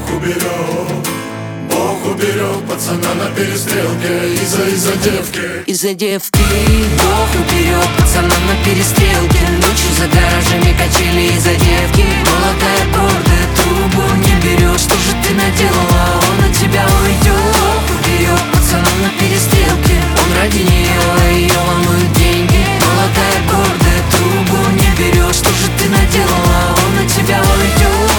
Бог уберег пацана на перестрелке из-за девки. Из-за девки Бог уберег пацана на перестрелке. Ночью за гаражами качели из-за девки. Молодая, гордая, трубу не берешь. Что же ты наделала? Он от тебя уйдет. Бог уберег пацана на перестрелке. Он ради нее, ее волнуют деньги. Молодая, гордая, трубу не берешь. Что же ты наделала? Он от тебя уйдет.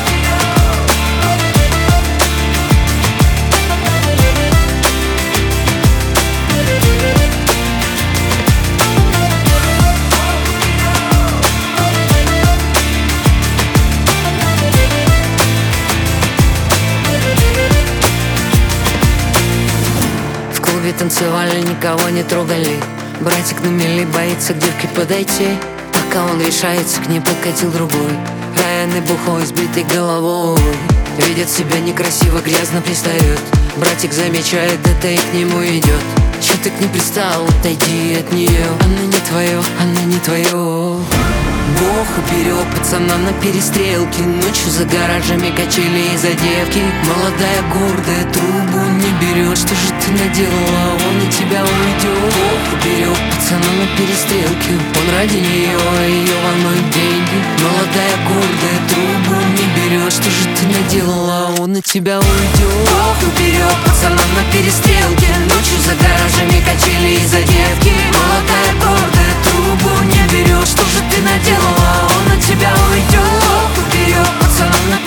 Танцевали, никого не трогали. Братик на мели боится к девке подойти. Пока он решается, к ней подкатил другой. Пьяный, бухой, сбитый головой. Видит себя некрасиво, грязно пристает. Братик замечает это и к нему идет. Че ты к ней пристал? Отойди от нее. Она не твое, она не твое. Бог уберег пацана на перестрелке. Ночью за гаражами качели из-за девки. Молодая, гордая, трубу не берешь. Что же ты наделала? Он от тебя уйдет. Бог уберег пацана на перестрелке. Он ради нее, ее волнуют деньги. Молодая, гордая, трубу не берешь. Что же ты наделала? Он от тебя уйдет. Бог уберег пацана на перестрелке. Ночью за гаражами качели из-за девки. Молодая, гордая, трубу не берешь. Что же ты наделала? Он от тебя уйдет. Бог уберег пацана на